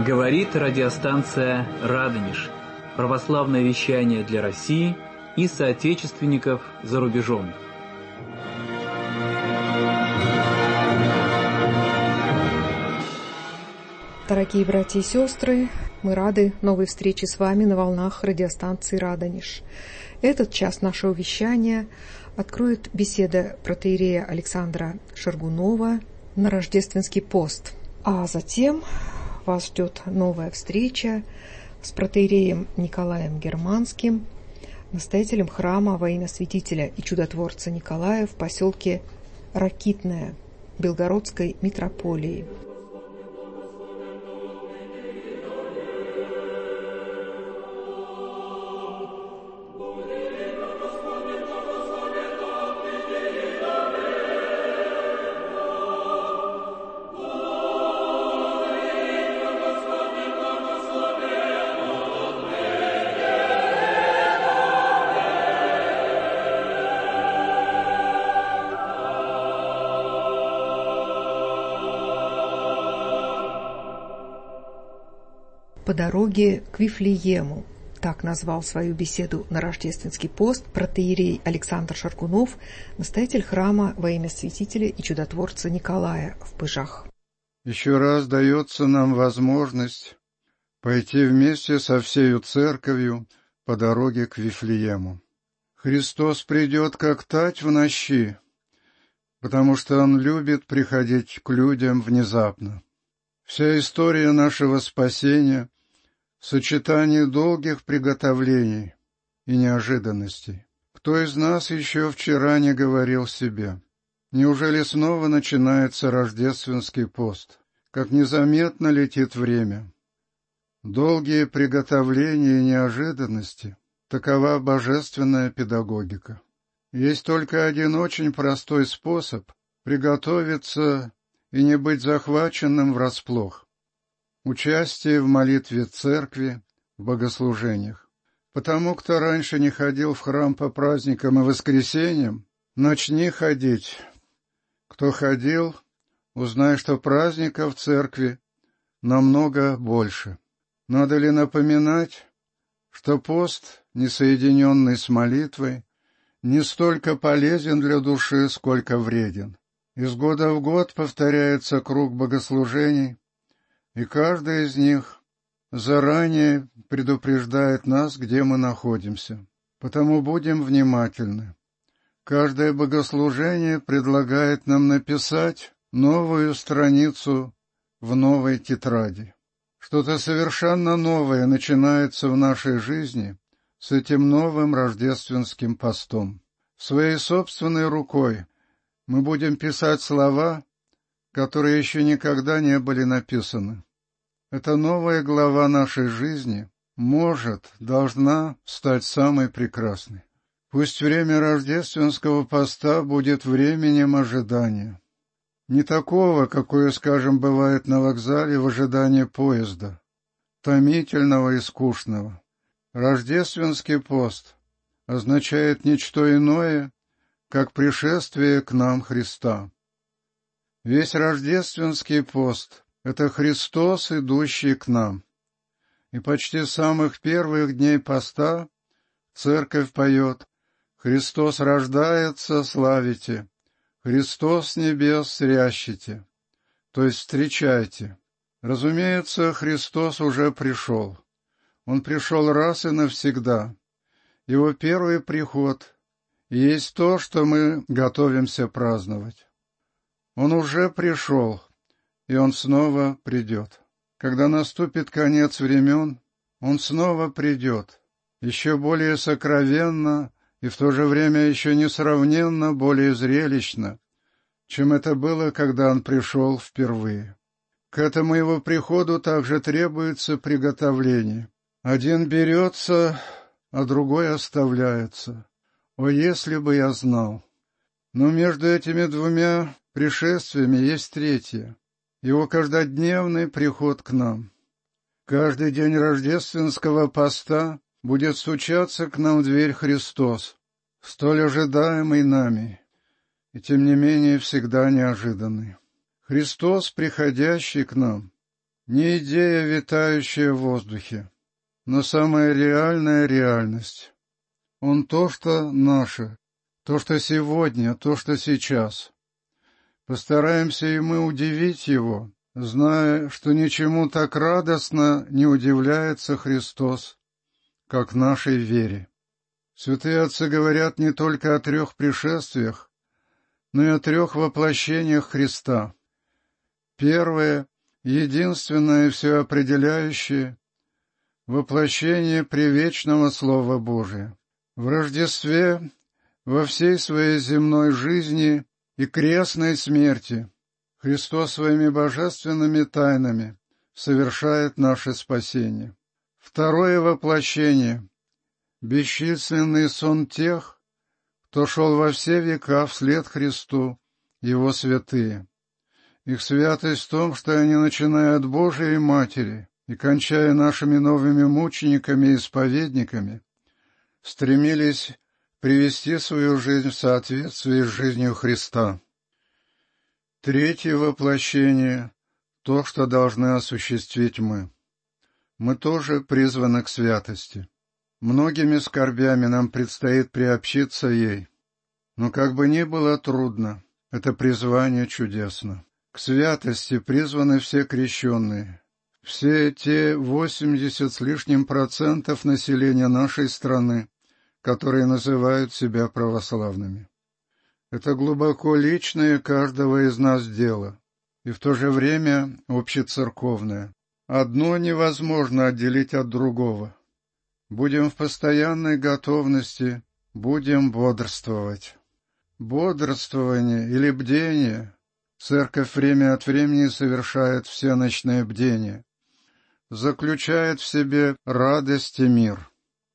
Говорит радиостанция «Радонеж». Православное вещание для России и соотечественников за рубежом. Дорогие братья и сестры, мы рады новой встрече с вами на волнах радиостанции «Радонеж». Этот час нашего вещания откроет беседа протоиерея Александра Шаргунова на рождественский пост. А затем вас ждет новая встреча с протоиереем Николаем Германским, настоятелем храма во имя святителя и чудотворца Николая в поселке Ракитное Белгородской митрополии. По дороге к Вифлеему, так назвал свою беседу на рождественский пост протоиерей Александр Шаргунов, настоятель храма во имя святителя и чудотворца Николая в Пыжах. Еще раз дается нам возможность пойти вместе со всею церковью по дороге к Вифлеему. Христос придет, как тать в ночи, потому что Он любит приходить к людям внезапно. Вся история нашего спасения — сочетание долгих приготовлений и неожиданностей. Кто из нас еще вчера не говорил себе: неужели снова начинается рождественский пост? Как незаметно летит время. Долгие приготовления и неожиданности — такова божественная педагогика. Есть только один очень простой способ приготовиться и не быть захваченным врасплох: участие в молитве церкви, в богослужениях. Потому кто раньше не ходил в храм по праздникам и воскресеньям, начни ходить. Кто ходил, узнай, что праздников в церкви намного больше. Надо ли напоминать, что пост, не соединенный с молитвой, не столько полезен для души, сколько вреден. Из года в год повторяется круг богослужений, и каждый из них заранее предупреждает нас, где мы находимся. Потому будем внимательны. Каждое богослужение предлагает нам написать новую страницу в новой тетради. Что-то совершенно новое начинается в нашей жизни с этим новым рождественским постом. Своей собственной рукой мы будем писать слова, которые еще никогда не были написаны. Эта новая глава нашей жизни должна стать самой прекрасной. Пусть время рождественского поста будет временем ожидания. Не такого, какое, скажем, бывает на вокзале в ожидании поезда, томительного и скучного. Рождественский пост означает ничто иное, как пришествие к нам Христа. Весь рождественский пост — это Христос, идущий к нам. И почти с самых первых дней поста церковь поет: «Христос рождается, славите, Христос с небес срящите», то есть встречайте. Разумеется, Христос уже пришел. Он пришел раз и навсегда. Его первый приход есть то, что мы готовимся праздновать. Он уже пришел, и Он снова придет. Когда наступит конец времен, Он снова придет, еще более сокровенно и в то же время еще несравненно более зрелищно, чем это было, когда Он пришел впервые. К этому Его приходу также требуется приготовление. Один берется, а другой оставляется. О, если бы я знал! Но между этими двумя пришествиями есть третье — Его каждодневный приход к нам. Каждый день рождественского поста будет стучаться к нам в дверь Христос, столь ожидаемый нами, и тем не менее всегда неожиданный. Христос, приходящий к нам, не идея, витающая в воздухе, но самая реальная реальность. Он то, что наше, то, что сегодня, то, что сейчас. Постараемся и мы удивить Его, зная, что ничему так радостно не удивляется Христос, как нашей вере. Святые отцы говорят не только о 3 пришествиях, но и о 3 воплощениях Христа. Первое, единственное и всеопределяющее — воплощение привечного Слова Божия. В Рождестве, во всей своей земной жизни и крестной смерти Христос своими божественными тайнами совершает наше спасение. Второе воплощение — бесчисленный сон тех, кто шел во все века вслед Христу, Его святые. Их святость в том, что они, начиная от Божией Матери и кончая нашими новыми мучениками и исповедниками, стремились привести свою жизнь в соответствии с жизнью Христа. Третье воплощение — то, что должны осуществить мы. Мы тоже призваны к святости. Многими скорбями нам предстоит приобщиться ей, но как бы ни было трудно, это призвание чудесно. К святости призваны все крещенные, все те 80 с лишним % населения нашей страны, которые называют себя православными. Это глубоко личное каждого из нас дело, и в то же время общецерковное. Одно невозможно отделить от другого. Будем в постоянной готовности, будем бодрствовать. Бодрствование или бдение — Церковь время от времени совершает всеночное бдение, заключает в себе радость и мир.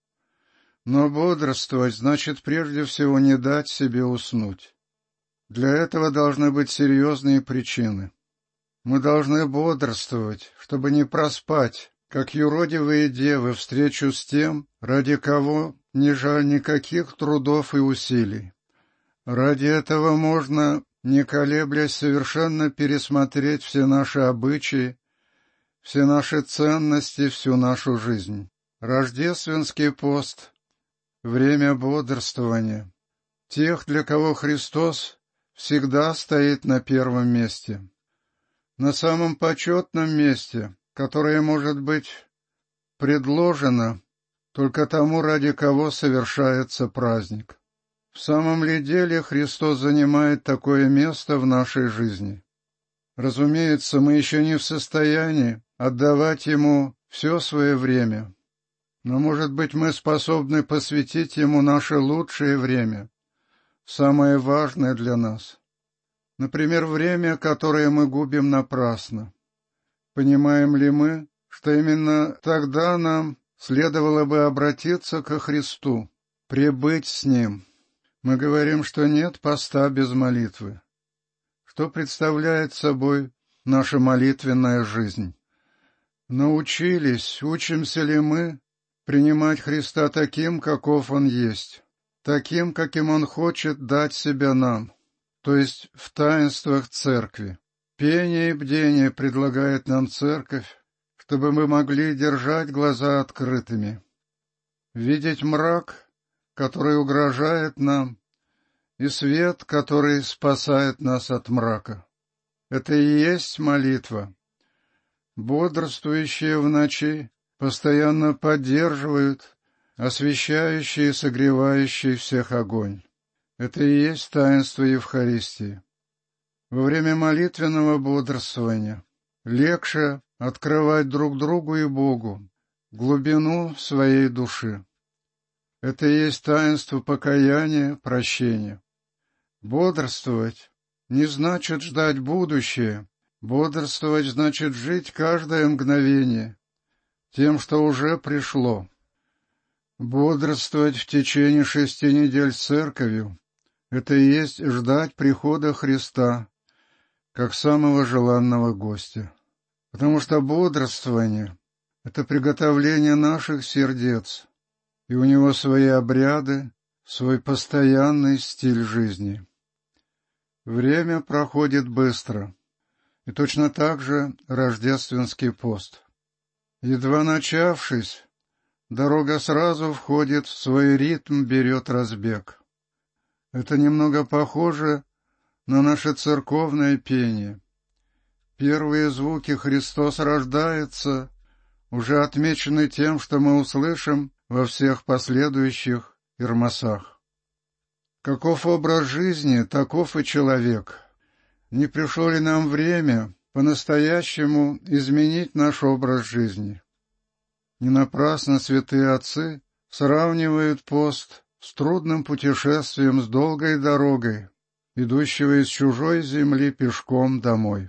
Но бодрствовать значит прежде всего не дать себе уснуть. Для этого должны быть серьезные причины. Мы должны бодрствовать, чтобы не проспать, как юродивые девы, встречу с тем, ради кого не жаль никаких трудов и усилий. Ради этого можно, не колеблясь, совершенно пересмотреть все наши обычаи, все наши ценности, всю нашу жизнь. Рождественский пост — время бодрствования. Тех, для кого Христос всегда стоит на первом месте. На самом почетном месте, которое может быть предложено только тому, ради кого совершается праздник. В самом ли деле Христос занимает такое место в нашей жизни? Разумеется, мы еще не в состоянии отдавать Ему все свое время, но, может быть, мы способны посвятить Ему наше лучшее время, самое важное для нас. Например, время, которое мы губим напрасно. Понимаем ли мы, что именно тогда нам следовало бы обратиться ко Христу, пребыть с Ним? Мы говорим, что нет поста без молитвы. Что представляет собой наша молитвенная жизнь? Научились, учимся ли мы принимать Христа таким, каков Он есть, таким, каким Он хочет дать себя нам, то есть в таинствах Церкви? Пение и бдение предлагает нам Церковь, чтобы мы могли держать глаза открытыми, видеть мрак, который угрожает нам, и свет, который спасает нас от мрака. Это и есть молитва. Бодрствующие в ночи постоянно поддерживают освещающий и согревающий всех огонь. Это и есть таинство Евхаристии. Во время молитвенного бодрствования легче открывать друг другу и Богу глубину своей души. Это и есть таинство покаяния, прощения. Бодрствовать не значит ждать будущее. Бодрствовать значит жить каждое мгновение тем, что уже пришло. Бодрствовать в течение 6 недель с Церковью — это и есть ждать прихода Христа, как самого желанного гостя. Потому что бодрствование — это приготовление наших сердец, и у него свои обряды, свой постоянный стиль жизни. Время проходит быстро, И точно так же рождественский пост. Едва начавшись, дорога сразу входит в свой ритм, берет разбег. Это немного похоже на наше церковное пение. Первые звуки «Христос рождается» уже отмечены тем, что мы услышим во всех последующих ирмасах. Каков образ жизни, таков и человек. Не пришло ли нам время по-настоящему изменить наш образ жизни? Не напрасно святые отцы сравнивают пост с трудным путешествием, с долгой дорогой, идущего из чужой земли пешком домой.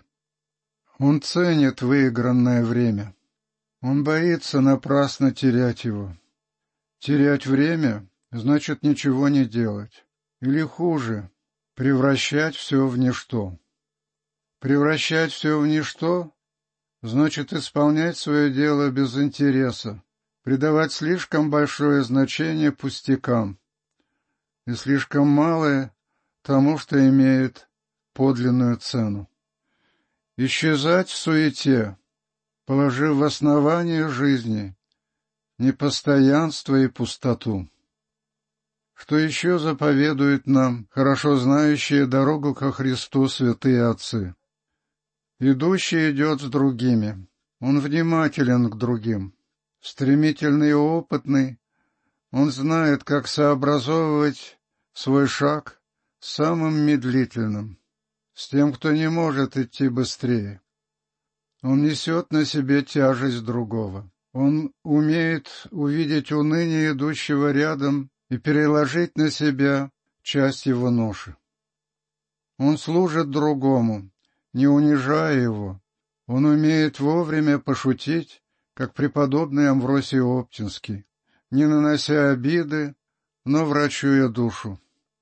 Он ценит выигранное время. Он боится напрасно терять его. Терять время значит ничего не делать. Или хуже, превращать все в ничто. Превращать все в ничто значит исполнять свое дело без интереса, придавать слишком большое значение пустякам и слишком малое тому, что имеет подлинную цену. Исчезать в суете, положив в основание жизни непостоянство и пустоту. Что еще заповедуют нам хорошо знающие дорогу ко Христу святые отцы? Идущий идет с другими, он внимателен к другим, стремительный и опытный, он знает, как сообразовывать свой шаг с самым медлительным, с тем, кто не может идти быстрее. Он несет на себе тяжесть другого. Он умеет увидеть уныние идущего рядом и переложить на себя часть его ноши. Он служит другому, не унижая его. Он умеет вовремя пошутить, как преподобный Амвросий Оптинский, не нанося обиды, но врачуя душу.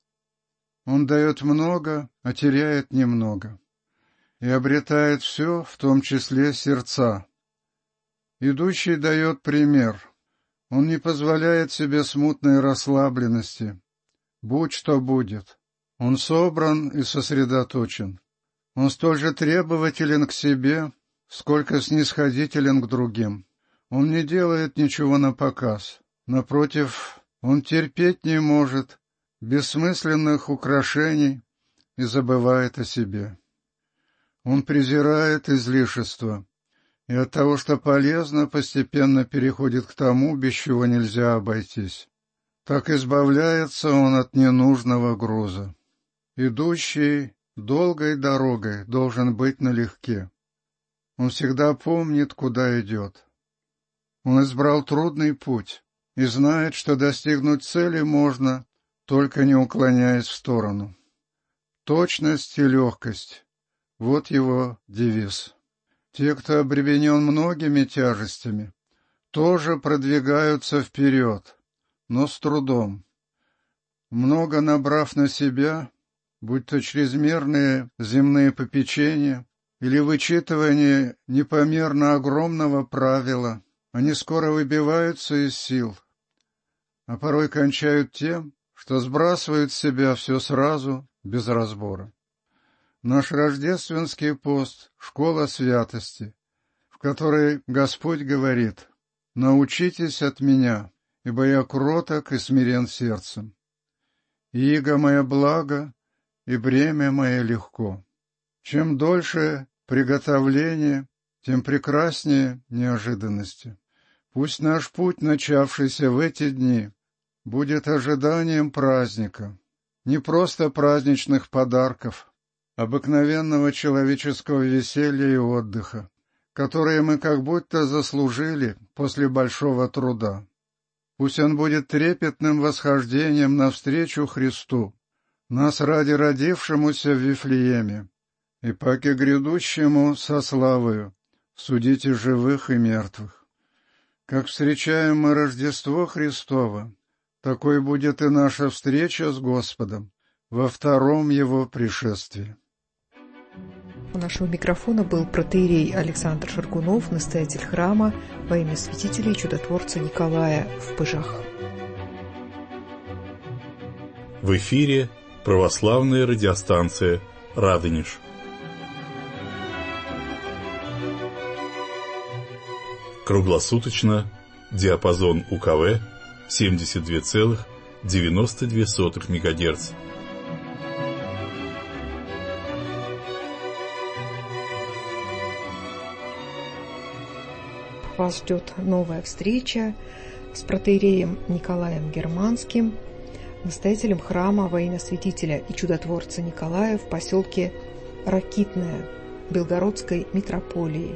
Он дает много, а теряет немного, и обретает все, в том числе сердца. Идущий дает пример. Он не позволяет себе смутной расслабленности. Будь что будет. Он собран и сосредоточен. Он столь же требователен к себе, сколько снисходителен к другим. Он не делает ничего напоказ. Напротив, он терпеть не может бессмысленных украшений и забывает о себе. Он презирает излишество, и от того, что полезно, постепенно переходит к тому, без чего нельзя обойтись. Так избавляется он от ненужного груза. Идущий долгой дорогой должен быть налегке. Он всегда помнит, куда идет. Он избрал трудный путь и знает, что достигнуть цели можно, только не уклоняясь в сторону. Точность и легкость — вот его девиз. Те, кто обременен многими тяжестями, тоже продвигаются вперед, но с трудом. Много набрав на себя, будь то чрезмерные земные попечения или вычитывание непомерно огромного правила, они скоро выбиваются из сил, а порой кончают тем, что сбрасывают с себя все сразу, без разбора. Наш рождественский пост — школа святости, в которой Господь говорит: «Научитесь от меня, ибо я кроток и смирен сердцем. Иго мое благо, и бремя мое легко». Чем дольше приготовление, тем прекраснее неожиданности. Пусть наш путь, начавшийся в эти дни, будет ожиданием праздника, не просто праздничных подарков, обыкновенного человеческого веселья и отдыха, которые мы как будто заслужили после большого труда. Пусть он будет трепетным восхождением навстречу Христу, нас ради родившемуся в Вифлееме, и паки грядущему со славою судите живых и мертвых. Как встречаем мы Рождество Христово, такой будет и наша встреча с Господом во втором Его пришествии. У нашего микрофона был протоиерей Александр Шаргунов, настоятель храма во имя святителя и чудотворца Николая в Пыжах. В эфире православная радиостанция «Радонеж». Круглосуточно. Диапазон УКВ 72,92 МГц. Вас ждет новая встреча с протоиереем Николаем Германским, настоятелем храма воиносвятителя и чудотворца Николая в поселке Ракитное Белгородской митрополии.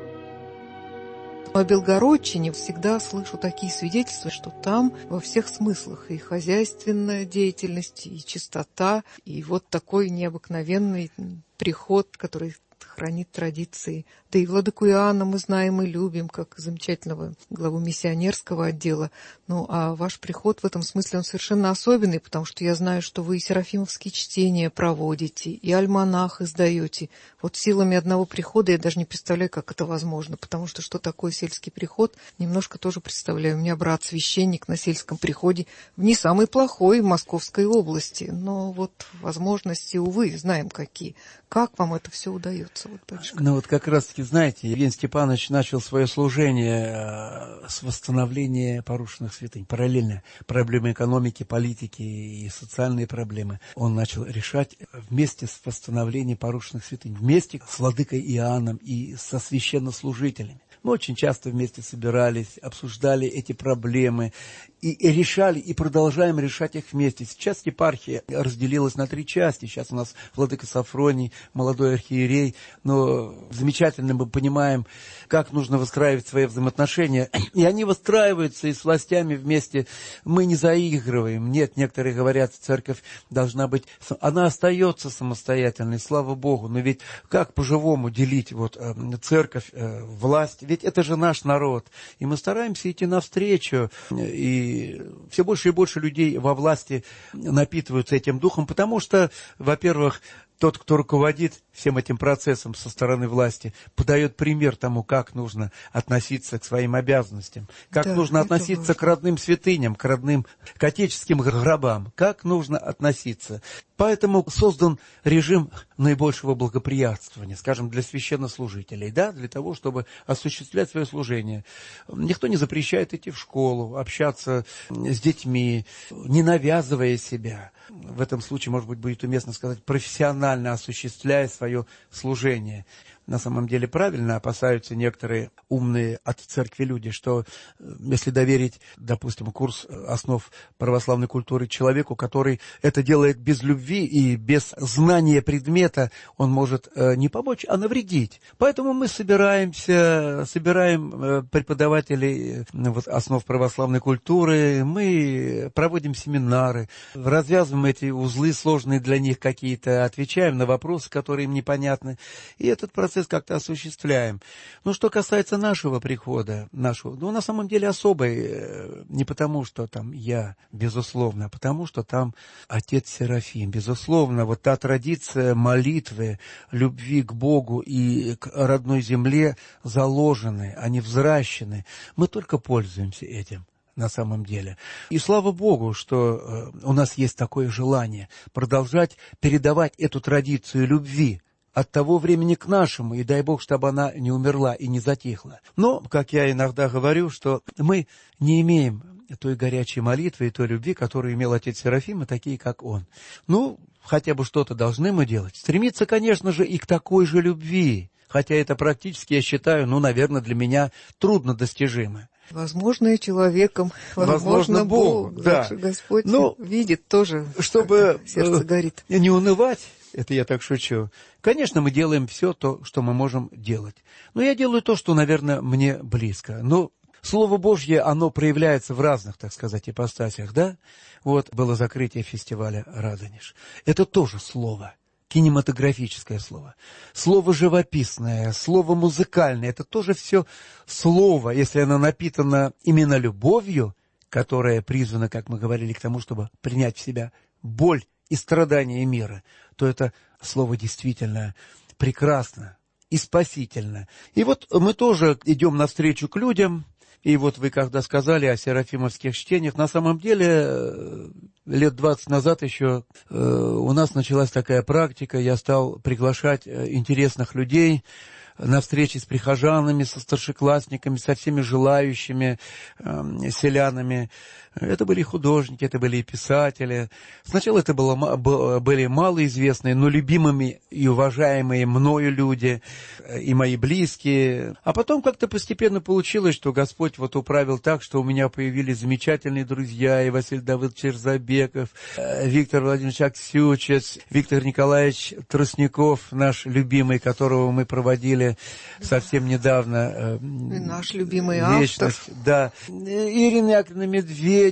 О Белгородчине всегда слышу такие свидетельства, что там во всех смыслах и хозяйственная деятельность, и чистота, и вот такой необыкновенный приход, который хранит традиции. Да и владыку Иоанна мы знаем и любим, как замечательного главу миссионерского отдела. Ну, а ваш приход в этом смысле, он совершенно особенный, потому что я знаю, что вы и серафимовские чтения проводите, и альманах издаете. Вот силами одного прихода я даже не представляю, как это возможно, потому что такое сельский приход, немножко тоже представляю. У меня брат-священник на сельском приходе в не самой плохой Московской области, но вот возможности, увы, знаем какие. Как вам это все удается? Вот, батюшка? Ну вот как раз-таки, знаете, Евгений Степанович начал свое служение с восстановления порушенных святынь. Параллельно проблемы экономики, политики и социальные проблемы он начал решать вместе с восстановлением порушенных святынь, вместе с владыкой Иоанном и со священнослужителями. Мы очень часто вместе собирались, обсуждали эти проблемы и решали, и продолжаем решать их вместе. Сейчас епархия разделилась на 3 части. Сейчас у нас владыка Сафроний, молодой архиерей. Но замечательно мы понимаем, как нужно выстраивать свои взаимоотношения. И они выстраиваются и с властями вместе. Мы не заигрываем. Нет, некоторые говорят, церковь должна быть... Она остается самостоятельной, слава Богу. Но ведь как по-живому делить церковь, власть? Ведь это же наш народ. И мы стараемся идти навстречу. И все больше и больше людей во власти напитываются этим духом, потому что, во-первых, тот, кто руководит всем этим процессом со стороны власти, подает пример тому, как нужно относиться к своим обязанностям, как нужно относиться к родным святыням, к отеческим гробам, как нужно относиться. Поэтому создан режим наибольшего благоприятствования, скажем, для священнослужителей, для того, чтобы осуществлять свое служение. Никто не запрещает идти в школу, общаться с детьми, не навязывая себя. В этом случае, может быть, будет уместно сказать, профессионально осуществляя свое служение. На самом деле правильно опасаются некоторые умные от церкви люди, что если доверить, допустим, курс основ православной культуры человеку, который это делает без любви и без знания предмета, он может не помочь, а навредить. Поэтому мы собираем преподавателей основ православной культуры, мы проводим семинары, развязываем эти узлы сложные для них какие-то, отвечаем на вопросы, которые им непонятны. И этот процесс как-то осуществляем. Но что касается нашего прихода, на самом деле особый, не потому, что там я, безусловно, а потому, что там отец Серафим. Безусловно, та традиция молитвы, любви к Богу и к родной земле заложены, они взращены. Мы только пользуемся этим. На самом деле. И слава Богу, что у нас есть такое желание продолжать передавать эту традицию любви от того времени к нашему, и дай Бог, чтобы она не умерла и не затихла. Но, как я иногда говорю, что мы не имеем той горячей молитвы и той любви, которую имел отец Серафим, и такие, как он. Хотя бы что-то должны мы делать. Стремиться, конечно же, и к такой же любви, хотя это практически, я считаю, наверное, для меня трудно достижимо. Возможно, человеком, возможно, Богу. Да. Господь видит тоже, чтобы сердце горит. Не унывать, это я так шучу. Конечно, мы делаем все то, что мы можем делать. Но я делаю то, что, наверное, мне близко. Слово Божье, оно проявляется в разных, так сказать, ипостасях, да? Было закрытие фестиваля «Радонеж». Это тоже слово. Кинематографическое слово, слово живописное, слово музыкальное, это тоже все слово, если оно напитано именно любовью, которая призвана, как мы говорили, к тому, чтобы принять в себя боль и страдания мира, то это слово действительно прекрасно и спасительно. И мы тоже идем навстречу к людям. И вы когда сказали о серафимовских чтениях, на самом деле, лет 20 назад еще у нас началась такая практика, я стал приглашать интересных людей на встречи с прихожанами, со старшеклассниками, со всеми желающими селянами. Это были художники, это были и писатели. Сначала это были малоизвестные, но любимыми и уважаемые мною люди, и мои близкие. А потом как-то постепенно получилось, что Господь вот управил так, что у меня появились замечательные друзья, и Василий Давыдович Черзабеков, Виктор Владимирович Аксючец, Виктор Николаевич Тростников, наш любимый, которого мы проводили совсем недавно. И наш любимый вечность, автор. Да. Ирина Яковлевна Медведева,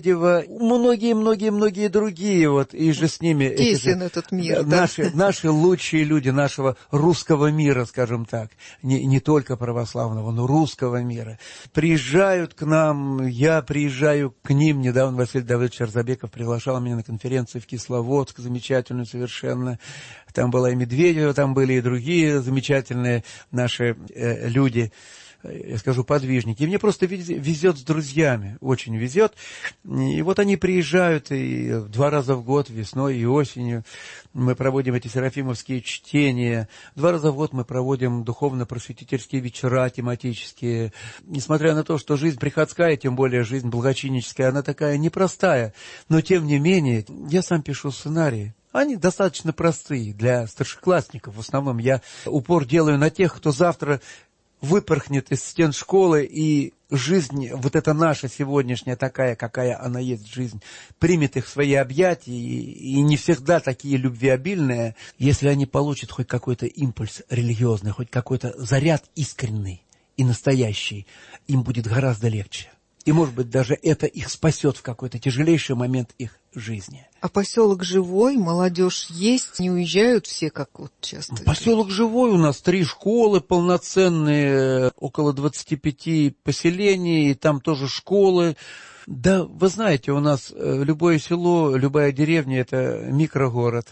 многие другие, вот, и же с ними... Тесен этот мир, наши лучшие люди нашего русского мира, скажем так, не только православного, но русского мира, приезжают к нам, я приезжаю к ним. Недавно Василий Давыдович Черзабеков приглашал меня на конференцию в Кисловодск, замечательную совершенно. Там была и Медведева, там были и другие замечательные наши люди, я скажу, подвижники. И мне просто везет с друзьями, очень везет. И вот они приезжают, и 2 раза в год, весной и осенью, мы проводим эти серафимовские чтения. 2 раза в год мы проводим духовно-просветительские вечера тематические. Несмотря на то, что жизнь приходская, тем более жизнь благочинническая, она такая непростая. Но тем не менее, я сам пишу сценарии. Они достаточно простые для старшеклассников. В основном я упор делаю на тех, кто завтра выпорхнет из стен школы, и жизнь, вот эта наша сегодняшняя, такая, какая она есть жизнь, примет их в свои объятия, и не всегда такие любвеобильные. Если они получат хоть какой-то импульс религиозный, хоть какой-то заряд искренний и настоящий, им будет гораздо легче. И, может быть, даже это их спасет в какой-то тяжелейший момент их жизни. А поселок живой, молодежь есть, не уезжают все, как вот часто? Поселок живой, у нас 3 школы полноценные, около 25 поселений, и там тоже школы. Да, вы знаете, у нас любое село, любая деревня – это микрогород.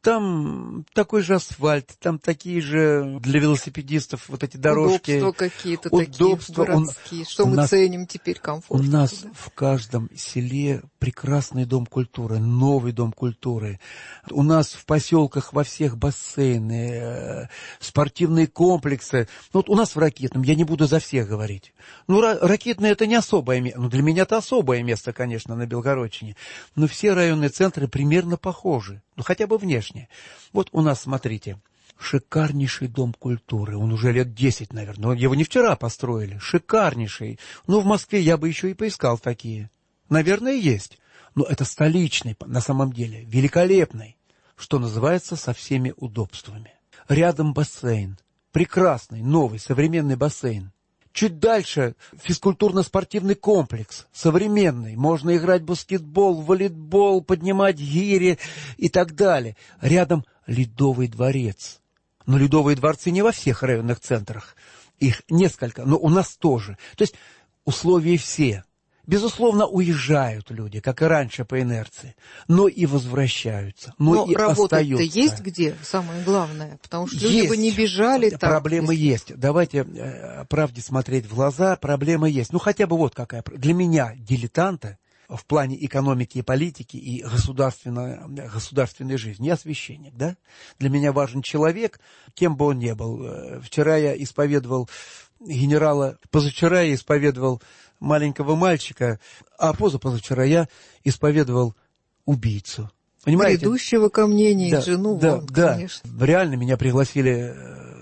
Там такой же асфальт, там такие же для велосипедистов вот эти дорожки. Удобства какие-то такие городские, что мы ценим теперь, комфорт. У нас в каждом селе прекрасный дом культуры, новый дом культуры. У нас в поселках во всех бассейны, спортивные комплексы. Вот у нас в Ракитном, я не буду за всех говорить. Ну, Ракитное это не особое место, ну, для меня это особое место, конечно, на Белгородчине. Но все районные центры примерно похожи, ну, хотя бы внешне. Вот у нас, смотрите, шикарнейший дом культуры. Он уже лет 10, наверное. Но его не вчера построили. Шикарнейший. Ну, в Москве я бы еще и поискал такие. Наверное, есть. Но это столичный, на самом деле. Великолепный. Что называется, со всеми удобствами. Рядом бассейн. Прекрасный, новый, современный бассейн. Чуть дальше физкультурно-спортивный комплекс, современный. Можно играть в баскетбол, волейбол, поднимать гири и так далее. Рядом Ледовый дворец. Но Ледовые дворцы не во всех районных центрах. Их несколько, но у нас тоже. То есть условия все. Безусловно, уезжают люди, как и раньше по инерции, но и возвращаются, но и работать-то остаются. Есть где, самое главное, потому что люди бы не бежали. Проблемы есть. Давайте правде смотреть в глаза, проблемы есть. Ну, хотя бы вот какая. Для меня, дилетанта, в плане экономики и политики и государственной жизни. Я священник, да? Для меня важен человек, кем бы он ни был. Вчера я исповедовал генерала, позавчера я исповедовал маленького мальчика, а позавчера я исповедовал убийцу. Понимаете? Предыдущего ко мне, не да, жену, да, вон, да. конечно. Реально меня пригласили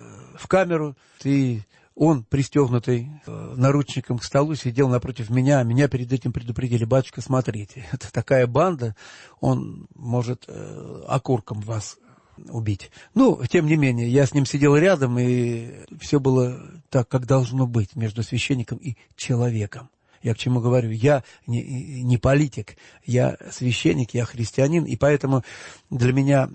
в камеру, и он, пристегнутый наручником к столу, сидел напротив меня, меня перед этим предупредили: батюшка, смотрите, это такая банда, он может окурком вас убить. Ну, тем не менее, я с ним сидел рядом, и все было так, как должно быть между священником и человеком. Я к чему говорю? Я не политик, я священник, я христианин, и поэтому для меня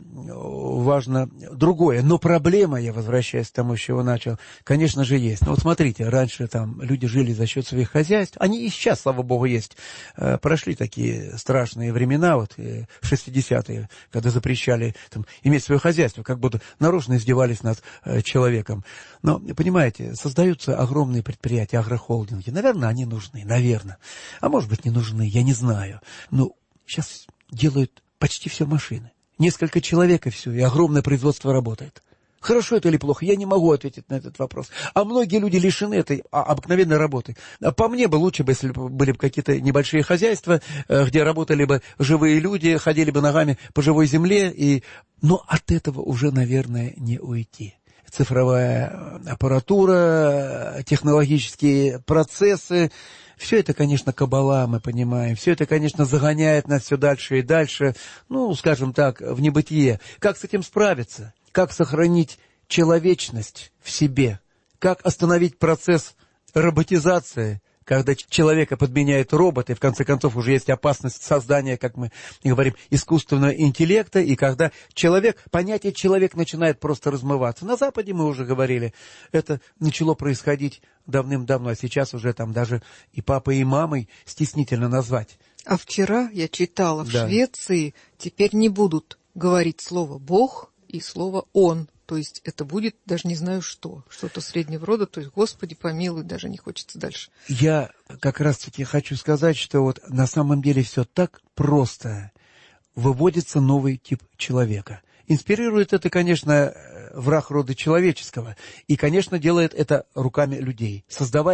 важно другое. Но проблема, я возвращаюсь к тому, с чего начал, конечно же, есть. Ну вот смотрите, раньше там люди жили за счет своих хозяйств, они и сейчас, слава богу, есть. Прошли такие страшные времена, вот в 60-е, когда запрещали там иметь свое хозяйство, как будто нарочно издевались над человеком. Но, понимаете, создаются огромные предприятия, агрохолдинги. Наверное, они нужны. Наверное. А может быть, не нужны, я не знаю. Но сейчас делают почти все машины. Несколько человек и все, и огромное производство работает. Хорошо это или плохо, я не могу ответить на этот вопрос. А многие люди лишены этой обыкновенной работы. По мне бы лучше, если бы были бы какие-то небольшие хозяйства, где работали бы живые люди, ходили бы ногами по живой земле. Но от этого уже, наверное, не уйти. Цифровая аппаратура, технологические процессы, все это, конечно, кабала, мы понимаем. Все это, конечно, загоняет нас все дальше и дальше, скажем так, в небытие. Как с этим справиться? Как сохранить человечность в себе? Как остановить процесс роботизации, когда человека подменяет робот, и в конце концов уже есть опасность создания, как мы говорим, искусственного интеллекта, и когда понятие человек начинает просто размываться. На Западе, мы уже говорили, это начало происходить давным-давно, а сейчас уже там даже и папой, и мамой стеснительно назвать. А вчера я читала, в Швеции теперь не будут говорить слово «Бог» и слово «Он». То есть это будет, даже не знаю что-то среднего рода, то есть Господи помилуй, даже не хочется дальше. Я как раз-таки хочу сказать, что вот на самом деле все так просто. Выводится новый тип человека. Инспирирует это, конечно, враг рода человеческого. И, конечно, делает это руками людей,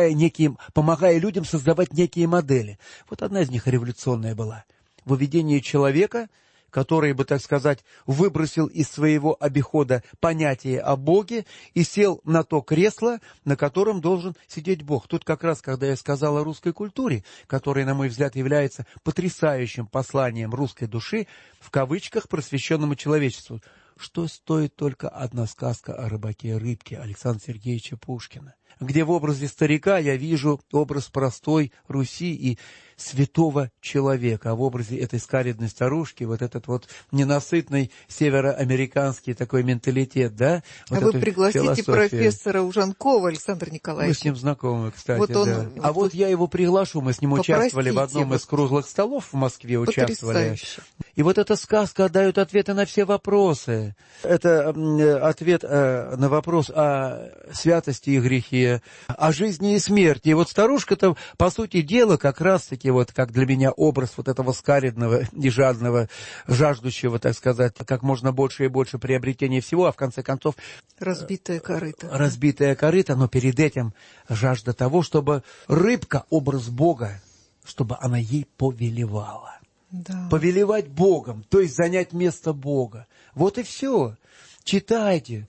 помогая людям создавать некие модели. Вот одна из них революционная была. Выведение человека, который бы, так сказать, выбросил из своего обихода понятие о Боге и сел на то кресло, на котором должен сидеть Бог. Тут как раз, когда я сказал о русской культуре, которая, на мой взгляд, является потрясающим посланием русской души, в кавычках, просвещенному человечеству, что стоит только одна сказка о рыбаке и рыбке Александра Сергеевича Пушкина, где в образе старика я вижу образ простой Руси и святого человека, а в образе этой скаредной старушки вот этот вот ненасытный североамериканский такой менталитет, да? Вот вы пригласите философию профессора Ужанкова Александра Николаевича. Мы с ним знакомы, кстати, вот я его приглашу, мы с ним участвовали в одном из круглых столов в Москве, участвовали. И вот эта сказка дает ответы на все вопросы. Это ответ на вопрос о святости и грехе, о жизни и смерти. И вот старушка-то, по сути дела, как раз-таки вот как для меня образ вот этого скаредного и жадного, жаждущего, так сказать, как можно больше и больше приобретения всего, а в конце концов... Разбитое корыто. Разбитое корыто, но перед этим жажда того, чтобы рыбка, образ Бога, чтобы она ей повелевала. Да. Повелевать Богом, то есть занять место Бога. Вот и все. Читайте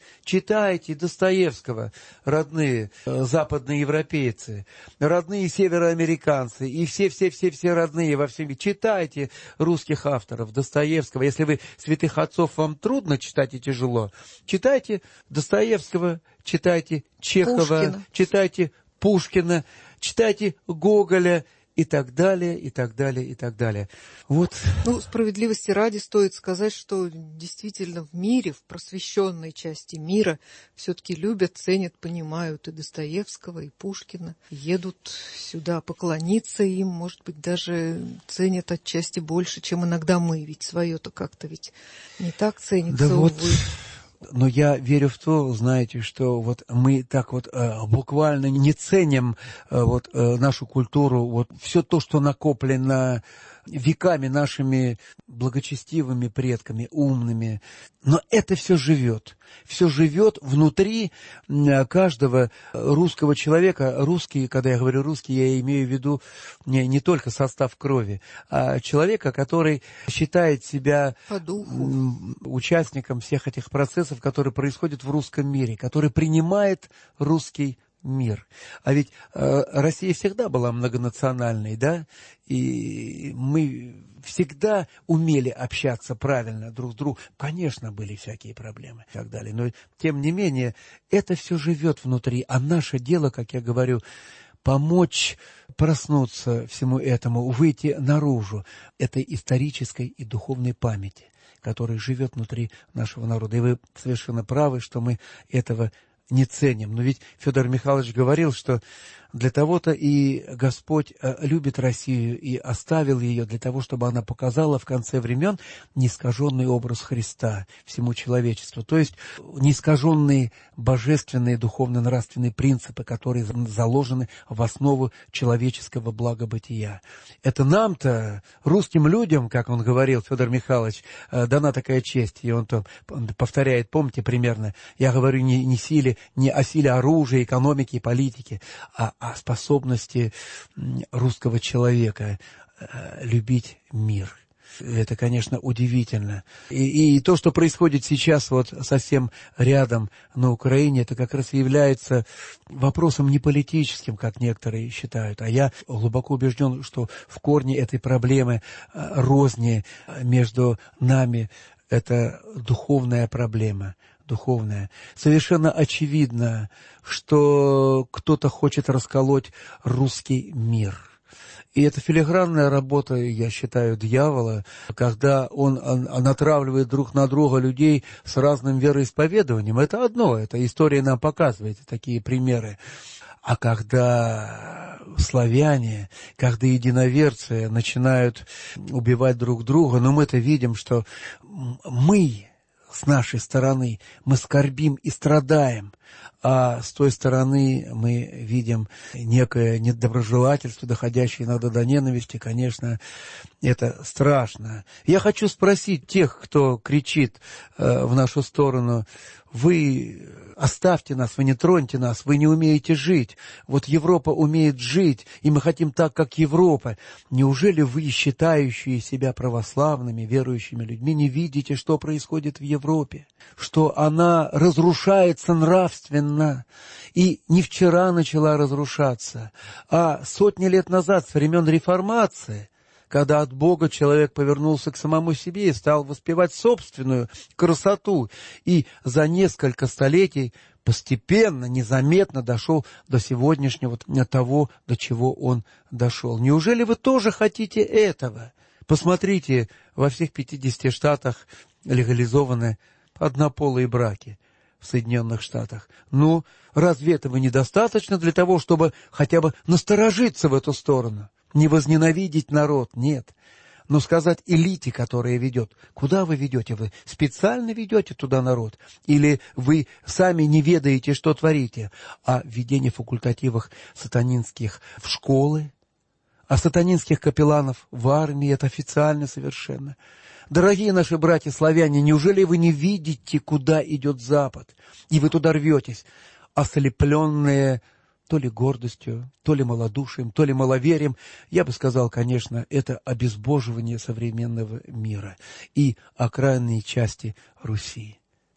Достоевского, родные западные европейцы, родные североамериканцы и все родные во всем мире. Читайте русских авторов, Достоевского. Если вы святых отцов вам трудно читать и тяжело, читайте Достоевского, читайте Чехова, читайте Пушкина, читайте Гоголя. И так далее, и так далее, и так далее. Вот. Справедливости ради стоит сказать, что действительно в мире, в просвещенной части мира все-таки любят, ценят, понимают и Достоевского, и Пушкина. Едут сюда поклониться им, может быть, даже ценят отчасти больше, чем иногда мы. Ведь свое-то как-то ведь не так ценится, да увы. Но я верю в то, знаете, что вот мы так вот буквально не ценим нашу культуру, вот все то, что накоплено веками нашими благочестивыми предками, умными. Но это все живет внутри каждого русского человека. Русский, когда я говорю русский, я имею в виду не только состав крови, а человека, который считает себя участником всех этих процессов, которые происходят в русском мире, который принимает русский мир. А ведь Россия всегда была многонациональной, да, и мы всегда умели общаться правильно друг с другом. Конечно, были всякие проблемы и так далее, но тем не менее это все живет внутри, а наше дело, как я говорю, помочь проснуться всему этому, выйти наружу этой исторической и духовной памяти, которая живет внутри нашего народа. И вы совершенно правы, что мы этого не ценим. Но ведь Федор Михайлович говорил, что Для того-то и Господь любит Россию и оставил ее для того, чтобы она показала в конце времен неискаженный образ Христа всему человечеству. То есть неискаженные божественные духовно-нравственные принципы, которые заложены в основу человеческого благобытия. Это нам-то, русским людям, как он говорил, Федор Михайлович, дана такая честь. И он повторяет, помните примерно, я говорю не о силе оружия, экономики и политики, а о способности русского человека любить мир. Это, конечно, удивительно. И то, что происходит сейчас вот совсем рядом на Украине, это как раз является вопросом не политическим, как некоторые считают. А я глубоко убежден, что в корне этой проблемы розни между нами – это духовная проблема. Духовная. Совершенно очевидно, что кто-то хочет расколоть русский мир. И это филигранная работа, я считаю, дьявола, когда он натравливает друг на друга людей с разным вероисповедованием. Это одно, эта история нам показывает такие примеры. А когда славяне, когда единоверцы начинают убивать друг друга, но мы-то видим, что мы с нашей стороны, мы скорбим и страдаем, а с той стороны мы видим некое недоброжелательство, доходящее иногда до ненависти. Конечно, это страшно. Я хочу спросить тех, кто кричит в нашу сторону: вы оставьте нас, вы не троньте нас, вы не умеете жить. Вот Европа умеет жить, и мы хотим так, как Европа. Неужели вы, считающие себя православными, верующими людьми, не видите, что происходит в Европе? Что она разрушается нравственно, и не вчера начала разрушаться, а сотни лет назад, с времен Реформации, когда от Бога человек повернулся к самому себе и стал воспевать собственную красоту, и за несколько столетий постепенно, незаметно дошел до сегодняшнего того, до чего он дошел. Неужели вы тоже хотите этого? Посмотрите, во всех 50 штатах легализованы однополые браки в Соединенных Штатах. Ну, разве этого недостаточно для того, чтобы хотя бы насторожиться в эту сторону? Не возненавидеть народ, нет. Но сказать элите, которая ведет: куда вы ведете? Вы специально ведете туда народ? Или вы сами не ведаете, что творите? А введение факультативов сатанинских в школы, а сатанинских капелланов в армии — это официально совершенно. Дорогие наши братья-славяне, неужели вы не видите, куда идет Запад? И вы туда рветесь, ослепленные то ли гордостью, то ли малодушием, то ли маловерием. Я бы сказал, конечно, это обезбоживание современного мира и окраинные части Руси.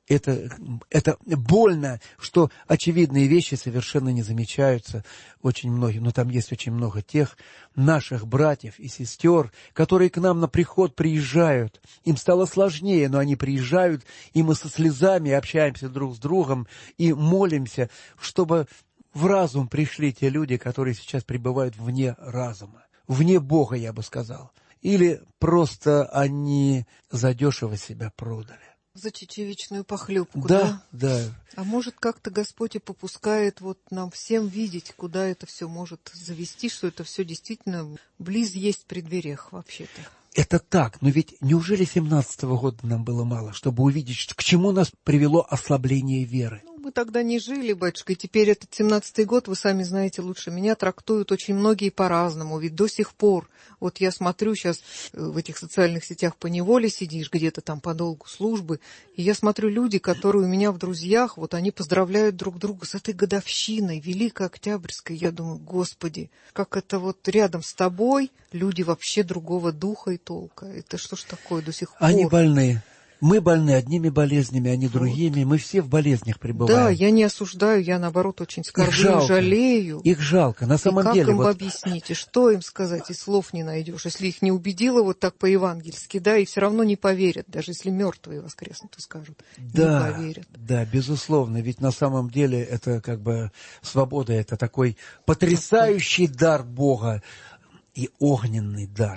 Это больно, что очевидные вещи совершенно не замечаются очень многим. Но там есть очень много тех наших братьев и сестер, которые к нам на приход приезжают. Им стало сложнее, но они приезжают, и мы со слезами общаемся друг с другом и молимся, чтобы в разум пришли те люди, которые сейчас пребывают вне разума, вне Бога, я бы сказал. Или просто они задешево себя продали. За чечевичную похлебку, да? Да. А может, как-то Господь и попускает вот нам всем видеть, куда это все может завести, что это все действительно близ есть при дверях вообще-то. Это так, но ведь неужели 17-го года нам было мало, чтобы увидеть, к чему нас привело ослабление веры? Мы тогда не жили, батюшка, и теперь этот 17-й год, вы сами знаете лучше меня, трактуют очень многие по-разному, ведь до сих пор, вот я смотрю сейчас в этих социальных сетях, поневоле сидишь где-то там по долгу службы, и я смотрю, люди, которые у меня в друзьях, вот они поздравляют друг друга с этой годовщиной, Великой Октябрьской, я думаю, Господи, как это вот рядом с тобой люди вообще другого духа и толка, это что ж такое до сих пор? Они больны. Мы больны одними болезнями, а не другими. Мы все в болезнях пребываем. Да, я не осуждаю, я, наоборот, очень скорблю, жалею. Их жалко, на самом деле. Как им объясните, что им сказать, и слов не найдешь. Если их не убедило вот так по-евангельски, да, и все равно не поверят, даже если мертвые воскреснут и скажут, да, не поверят. Да, безусловно, ведь на самом деле это как бы свобода, это такой потрясающий дар Бога и огненный дар.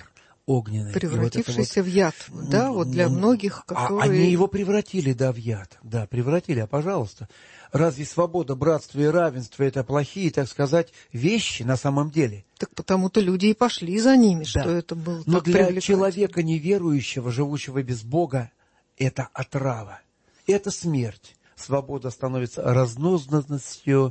огненный. Превратившийся в яд, да, вот для многих, которые... Они его превратили, да, в яд. Да, превратили, пожалуйста. Разве свобода, братство и равенство — это плохие, так сказать, вещи на самом деле? Так потому-то люди и пошли за ними, да. что это было Но так для привлекательно. человека неверующего, живущего без Бога, это отрава, это смерть. Свобода становится разнузданностью,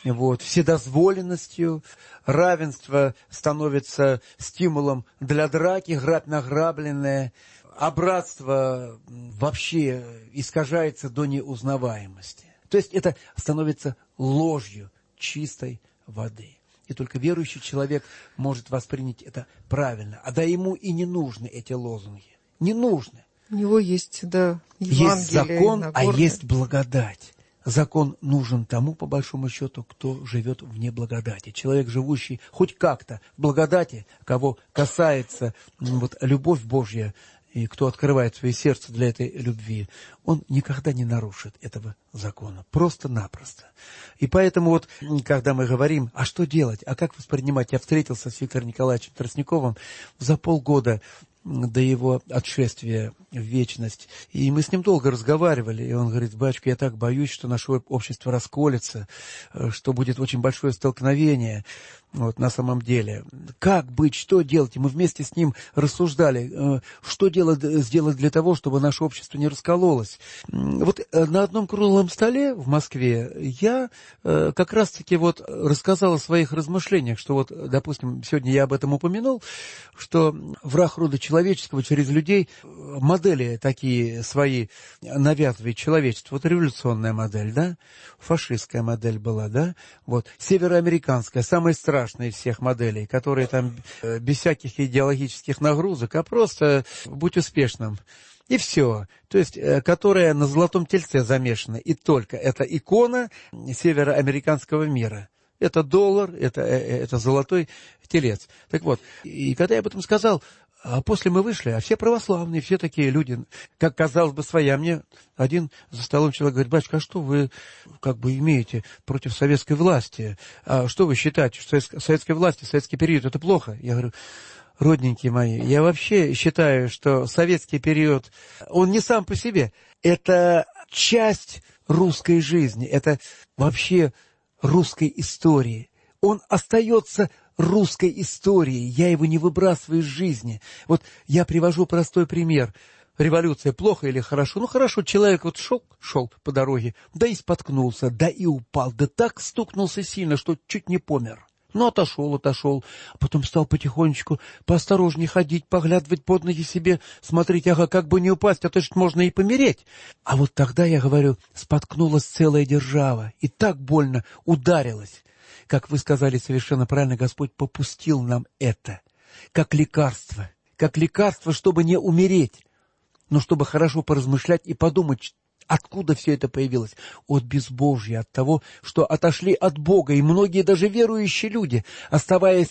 вседозволенностью. Равенство становится стимулом для драки, грабь награбленное. А братство вообще искажается до неузнаваемости. То есть это становится ложью чистой воды. И только верующий человек может воспринять это правильно. А да ему и не нужны эти лозунги. Не нужны. У него есть, да, Евангелие. Есть закон, а есть благодать. Закон нужен тому, по большому счету, кто живет в неблагодати. Человек, живущий хоть как-то в благодати, кого касается любовь Божья, и кто открывает свое сердце для этой любви, он никогда не нарушит этого закона. Просто-напросто. И поэтому когда мы говорим, а что делать, а как воспринимать, я встретился с Виктором Николаевичем Тростниковым за полгода до его отшествия в вечность. И мы с ним долго разговаривали, и он говорит: батюшка, я так боюсь, что наше общество расколется, что будет очень большое столкновение на самом деле. Как быть, что делать? И мы вместе с ним рассуждали, что сделать для того, чтобы наше общество не раскололось. На одном круглом столе в Москве я как раз-таки рассказал о своих размышлениях, что допустим, сегодня я об этом упомянул, что враг рода человеческого через людей модели такие свои навязывает человечеству. Революционная модель, да? Фашистская модель была, да? Североамериканская, самая страшная из всех моделей, которые там без всяких идеологических нагрузок, а просто будь успешным. И все. То есть, которая на золотом тельце замешана. И только это икона североамериканского мира. Это доллар, это золотой телец. Так вот, и когда я об этом сказал, а после мы вышли, а все православные, все такие люди, как казалось бы, свои. А мне один за столом человек говорит: батюшка, а что вы имеете против советской власти? А что вы считаете, что советская власть, советский период — это плохо? Я говорю: родненькие мои, я вообще считаю, что советский период, он не сам по себе. Это часть русской жизни, это вообще русской истории. Он остается русской историей, я его не выбрасываю из жизни. Я привожу простой пример. Революция плохо или хорошо? Ну, хорошо, человек шел по дороге, да и споткнулся, да и упал, да так стукнулся сильно, что чуть не помер. Ну, отошел, а потом стал потихонечку поосторожнее ходить, поглядывать под ноги себе, смотреть, как бы не упасть, а то что можно и помереть. А тогда, я говорю, споткнулась целая держава, и так больно ударилась. Как вы сказали совершенно правильно, Господь попустил нам это, как лекарство, чтобы не умереть, но чтобы хорошо поразмышлять и подумать, откуда все это появилось. От безбожья, от того, что отошли от Бога, и многие даже верующие люди, оставаясь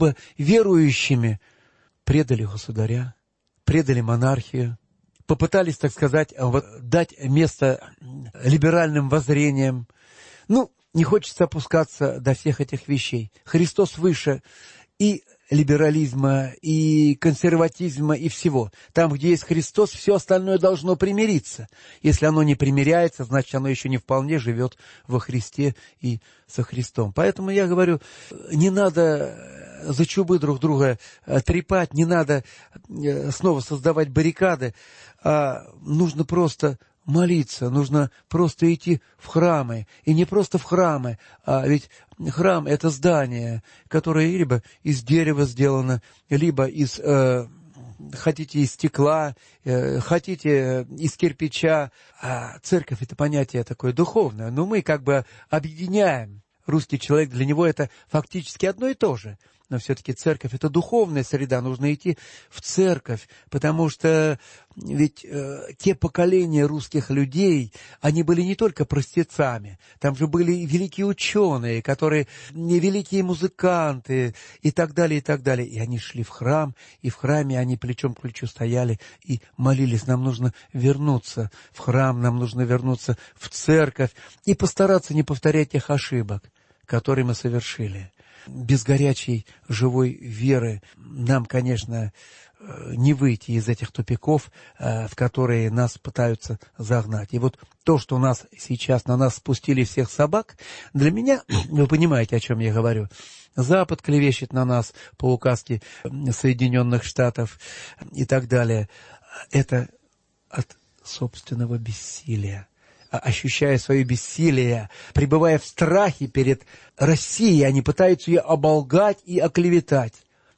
верующими, предали государя, предали монархию, попытались, так сказать, дать место либеральным воззрениям. Не хочется опускаться до всех этих вещей. Христос выше и либерализма, и консерватизма, и всего. Там, где есть Христос, все остальное должно примириться. Если оно не примиряется, значит, оно еще не вполне живет во Христе и со Христом. Поэтому я говорю, не надо за чубы друг друга трепать, не надо снова создавать баррикады, а нужно просто молиться, нужно просто идти в храмы. И не просто в храмы, а ведь храм — это здание, которое либо из дерева сделано, либо хотите из стекла, хотите из кирпича. А церковь — это понятие такое духовное. Но мы объединяем. Русский человек, для него это фактически одно и то же. Но все-таки церковь — это духовная среда, нужно идти в церковь, потому что ведь те поколения русских людей, они были не только простецами, там же были и великие ученые, великие музыканты и так далее, и так далее. И они шли в храм, и в храме они плечом к плечу стояли и молились. Нам нужно вернуться в храм, нам нужно вернуться в церковь и постараться не повторять тех ошибок, которые мы совершили. без горячей живой веры нам, конечно, не выйти из этих тупиков, в которые нас пытаются загнать. И вот то, что нас сейчас на нас спустили всех собак, для меня, вы понимаете, о чем я говорю, Запад клевещет на нас по указке Соединенных Штатов и так далее. Это от собственного бессилия. Ощущая свое бессилие, пребывая в страхе перед Россией, они пытаются ее оболгать и оклеветать.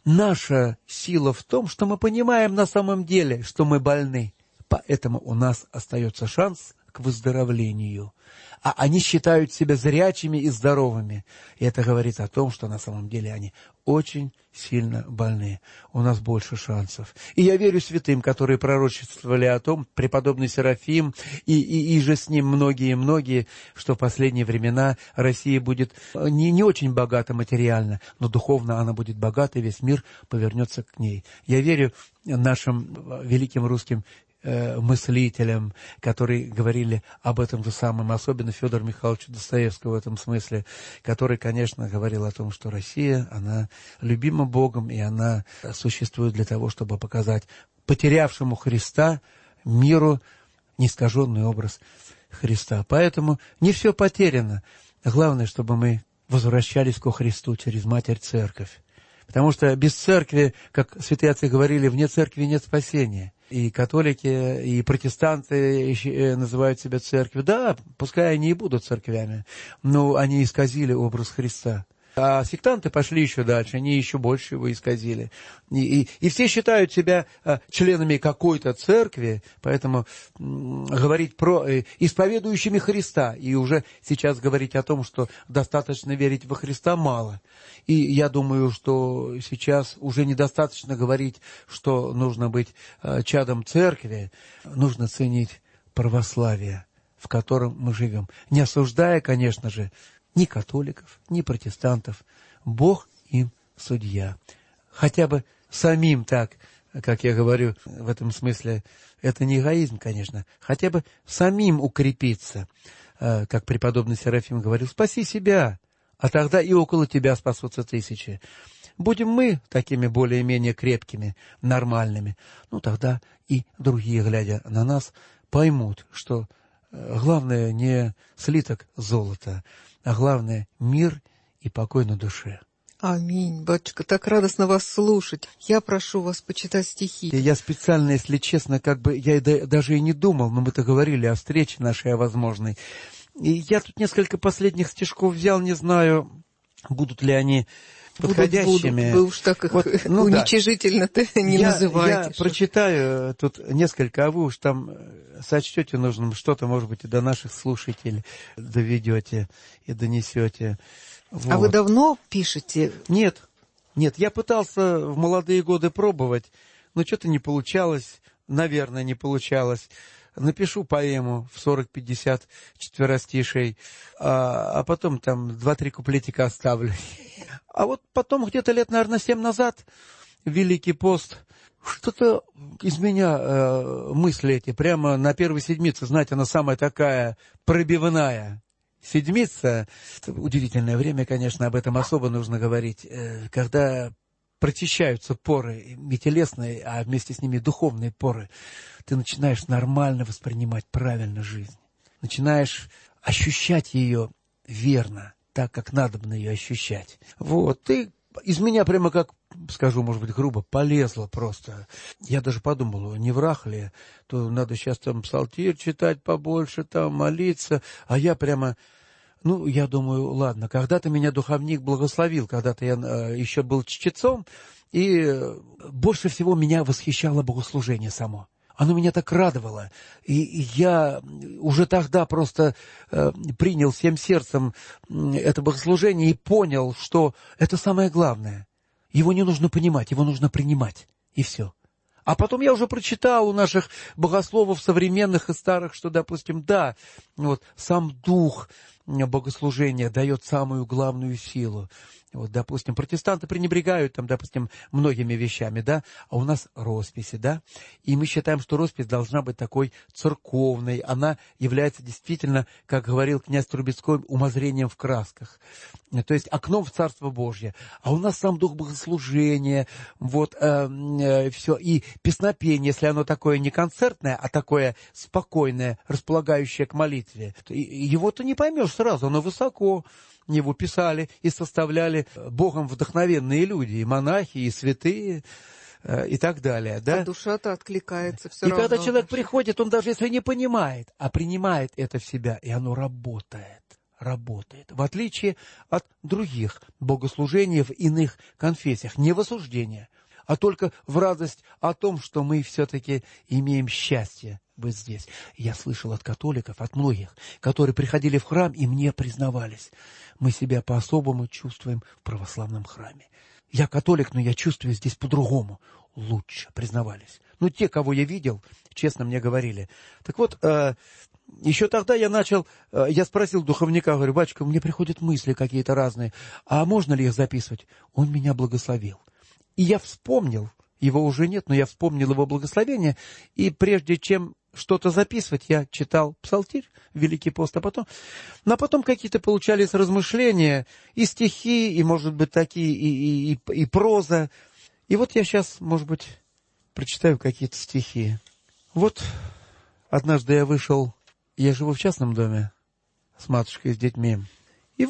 Наша сила в том, что мы понимаем на самом деле, что мы больны. Поэтому у нас остается шанс к выздоровлению. А они считают себя зрячими и здоровыми. И это говорит о том, что на самом деле они очень сильно больны. У нас больше шансов. И я верю святым, которые пророчествовали о том, преподобный Серафим и же с ним многие, что в последние времена Россия будет не очень богата материально, но духовно она будет богата, и весь мир повернется к ней. Я верю нашим великим русским мыслителям, которые говорили об этом же самом, особенно Федор Михайлович Достоевский в этом смысле, который, конечно, говорил о том, что Россия, она любима Богом, и она существует для того, чтобы показать потерявшему Христа миру неискаженный образ Христа. Поэтому не все потеряно. Главное, чтобы мы возвращались ко Христу через Матерь Церковь. Потому что без церкви, как святые отцы говорили, вне церкви нет спасения. И католики, и протестанты называют себя церковью. Да, пускай они и будут церквями, но они исказили образ Христа. А сектанты пошли еще дальше, они еще больше его исказили. И все считают себя членами какой-то церкви, поэтому говорить про исповедующими Христа, и уже сейчас говорить о том, что достаточно верить во Христа, мало. И я думаю, что сейчас уже недостаточно говорить, что нужно быть чадом церкви, нужно ценить православие, в котором мы живем. Не осуждая, конечно же, ни католиков, ни протестантов. Бог им судья. Хотя бы самим так, как я говорю в этом смысле, это не эгоизм, конечно, хотя бы самим укрепиться, как преподобный Серафим говорил, спаси себя, а тогда и около тебя спасутся тысячи. Будем мы такими более-менее крепкими, нормальными, тогда и другие, глядя на нас, поймут, что главное не слиток золота, а главное — мир и покой на душе. Аминь. Батюшка, так радостно вас слушать. Я прошу вас почитать стихи. Я специально, если честно, я даже и не думал, но мы-то говорили о встрече нашей, о возможной. И я тут несколько последних стишков взял, не знаю, будут ли они подходящими. Будут. Вы уж так их уничижительно-то не называете. Я прочитаю тут несколько, а вы уж там сочтете нужным, что-то, может быть, и до наших слушателей доведете и донесете. Вот. А вы давно пишете? Нет, я пытался в молодые годы пробовать, но что-то не получалось, наверное, не получалось. Напишу поэму в 40-50 четверостишей, а потом там 2-3 куплетика оставлю. А вот потом, где-то лет, наверное, 7 назад, Великий пост, что-то из меня мысли эти, прямо на первой седмице, знаете, она самая такая пробивная. Седмица, удивительное время, конечно, об этом особо нужно говорить, когда прочищаются поры, и телесные, а вместе с ними духовные поры. Ты начинаешь нормально воспринимать правильно жизнь. Начинаешь ощущать ее верно, так, как надо бы ее ощущать. Вот, ты из меня прямо как, скажу, может быть, грубо, полезла просто. Я даже подумал, не враг ли, то надо сейчас там псалтирь читать побольше, там молиться, а я прямо... я думаю, ладно, когда-то меня духовник благословил, когда-то я еще был чтецом, и больше всего меня восхищало богослужение само. Оно меня так радовало, и я уже тогда просто принял всем сердцем это богослужение и понял, что это самое главное. Его не нужно понимать, его нужно принимать, и все. А потом я уже прочитал у наших богословов современных и старых, что, допустим, сам дух богослужение дает самую главную силу. Вот, допустим, протестанты пренебрегают, там, допустим, многими вещами, да, а у нас росписи, да, и мы считаем, что роспись должна быть такой церковной, она является действительно, как говорил князь Трубецкой, умозрением в красках, то есть окном в Царство Божье, а у нас сам дух богослужения, вот, все, и песнопение, если оно такое не концертное, а такое спокойное, располагающее к молитве, его-то не поймешь сразу, оно высоко. Его писали и составляли Богом вдохновенные люди, и монахи, и святые, и так далее. Да? А душа-то откликается все и равно. И когда человек приходит, он даже если не понимает, а принимает это в себя, и оно работает. В отличие от других богослужений в иных конфессиях. Не в осуждение, а только в радость о том, что мы все-таки имеем счастье быть здесь. Я слышал от католиков, от многих, которые приходили в храм и мне признавались: мы себя по-особому чувствуем в православном храме. Я католик, но я чувствую здесь по-другому. Лучше, признавались. Ну, те, кого я видел, честно мне говорили. Так вот, еще тогда я спросил духовника, говорю: батюшка, мне приходят мысли какие-то разные, а можно ли их записывать? Он меня благословил. И я вспомнил, его уже нет, но я вспомнил его благословение, и прежде чем что-то записывать, я читал псалтирь, Великий пост, а потом какие-то получались размышления, и стихи, и, может быть, такие, и проза. И вот я сейчас, может быть, прочитаю какие-то стихи. Вот однажды я вышел, я живу в частном доме с матушкой и с детьми, и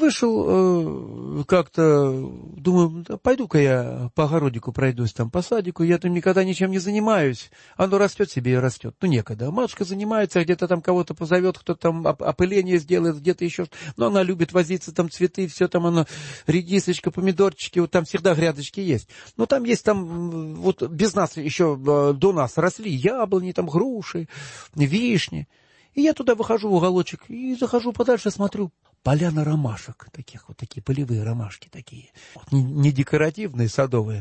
вышел как-то, думаю, пойду-ка я по огородику пройдусь, там, по садику, я там никогда ничем не занимаюсь, оно растет себе и растет, ну, некогда. Матушка занимается, где-то там кого-то позовет, кто-то там опыление сделает, где-то еще, но она любит возиться, там, цветы, все там, оно, редисочка, помидорчики, вот там всегда грядочки есть. Но там есть, там, вот без нас еще, до нас росли яблони, там, груши, вишни. И я туда выхожу в уголочек и захожу подальше, смотрю, поляна ромашек, таких вот, такие полевые ромашки такие, вот, не декоративные, садовые.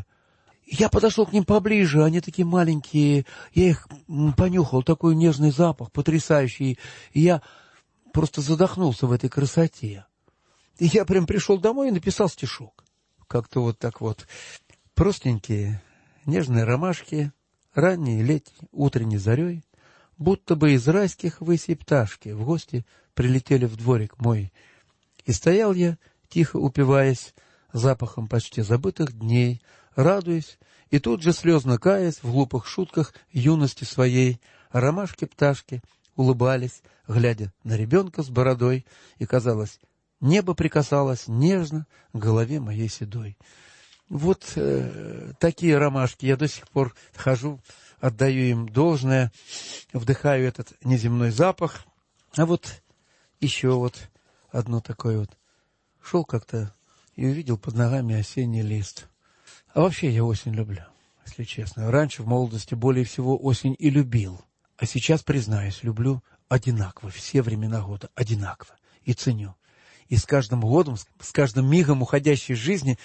Я подошел к ним поближе, они такие маленькие, я их понюхал, такой нежный запах, потрясающий, и я просто задохнулся в этой красоте. И я прям пришел домой и написал стишок. Как-то вот так вот. Простенькие, нежные ромашки, ранней летней, утренней зарей, будто бы из райских высей пташки в гости прилетели в дворик мой. И стоял я, тихо упиваясь запахом почти забытых дней, радуясь и тут же слезно каясь в глупых шутках юности своей. А ромашки-пташки улыбались, глядя на ребенка с бородой, и, казалось, небо прикасалось нежно к голове моей седой. Вот такие ромашки. Я до сих пор хожу, отдаю им должное, вдыхаю этот неземной запах. А вот еще вот одно такое вот. Шел как-то и увидел под ногами осенний лист. А вообще я осень люблю, если честно. Раньше в молодости более всего осень и любил. А сейчас, признаюсь, люблю одинаково, все времена года одинаково. И ценю. И с каждым годом, с каждым мигом уходящей жизни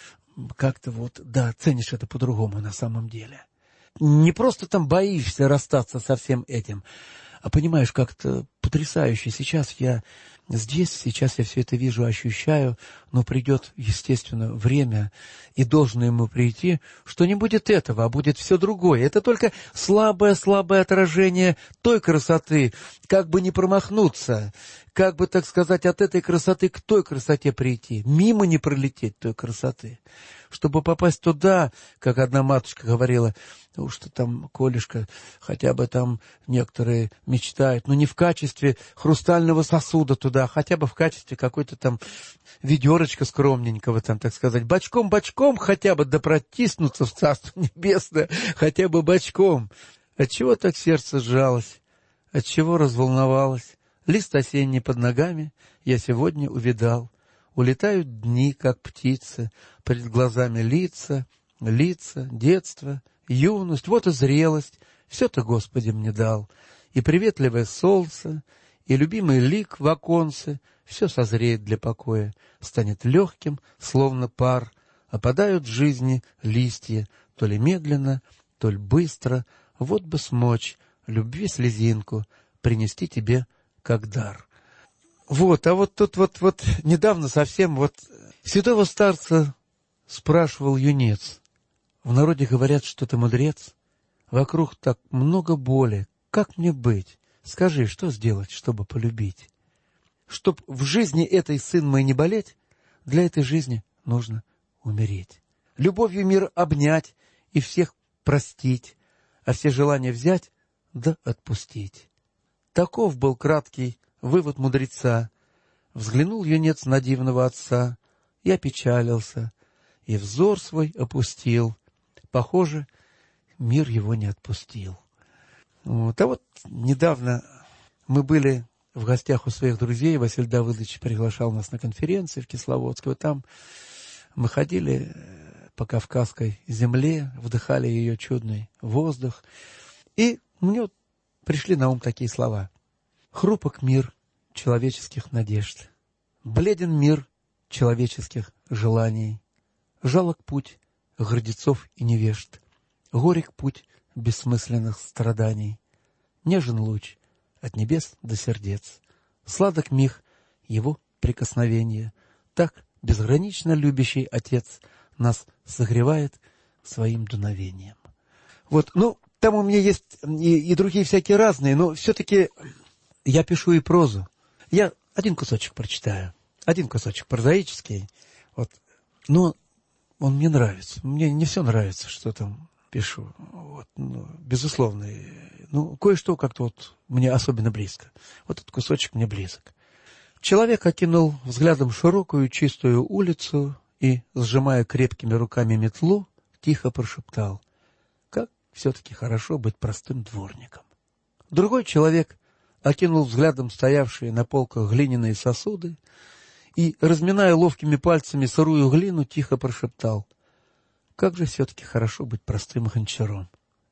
как-то вот, да, ценишь это по-другому на самом деле. Не просто там боишься расстаться со всем этим, а понимаешь, как-то потрясающе. Сейчас я здесь, сейчас я все это вижу, ощущаю, но придет, естественно, время, и должно ему прийти, что не будет этого, а будет все другое. Это только слабое отражение той красоты, как бы не промахнуться, как бы, так сказать, от этой красоты к той красоте прийти, мимо не пролететь той красоты. Чтобы попасть туда, как одна матушка говорила, что там, Колюшка, хотя бы там некоторые мечтают, но не в качестве хрустального сосуда туда, хотя бы в качестве какой-то там ведерочка скромненького, там, так сказать, бочком хотя бы да протиснуться в Царство Небесное, хотя бы бочком. Отчего так сердце сжалось, отчего разволновалось? Лист осенний под ногами я сегодня увидал. Улетают дни, как птицы, перед глазами лица, детство, юность, вот и зрелость. Все ты, Господи, мне дал. И приветливое солнце, и любимый лик в оконце. Все созреет для покоя, станет легким, словно пар. Опадают в жизни листья, то ли медленно, то ли быстро. Вот бы смочь любви слезинку принести тебе как дар. Вот, а вот тут вот недавно совсем вот святого старца спрашивал юнец. В народе говорят, что ты мудрец. Вокруг так много боли. Как мне быть? Скажи, что сделать, чтобы полюбить? Чтоб в жизни этой, сын мой, не болеть, для этой жизни нужно умереть. Любовью мир обнять и всех простить, а все желания взять да отпустить. Таков был краткий вывод мудреца. Взглянул юнец на дивного отца и опечалился, и взор свой опустил. Похоже, мир его не отпустил. Вот. А вот недавно мы были в гостях у своих друзей. Василий Давыдович приглашал нас на конференции в Кисловодск. Вот там мы ходили по Кавказской земле, вдыхали ее чудный воздух. И мне пришли на ум такие слова. Хрупок мир человеческих надежд, бледен мир человеческих желаний, жалок путь гордецов и невежд, горек путь бессмысленных страданий, нежен луч от небес до сердец, сладок миг его прикосновения, так безгранично любящий Отец нас согревает своим дуновением. Вот, там у меня есть и другие всякие разные, но все-таки я пишу и прозу. Я один кусочек прочитаю, один кусочек прозаический, вот, но он мне нравится. Мне не все нравится, что там пишу, вот, безусловно. Кое-что как-то вот мне особенно близко. Вот этот кусочек мне близок. Человек окинул взглядом широкую чистую улицу и, сжимая крепкими руками метлу, тихо прошептал: как все-таки хорошо быть простым дворником. Другой человек окинул взглядом стоявшие на полках глиняные сосуды и, разминая ловкими пальцами сырую глину, тихо прошептал: как же все-таки хорошо быть простым гончаром.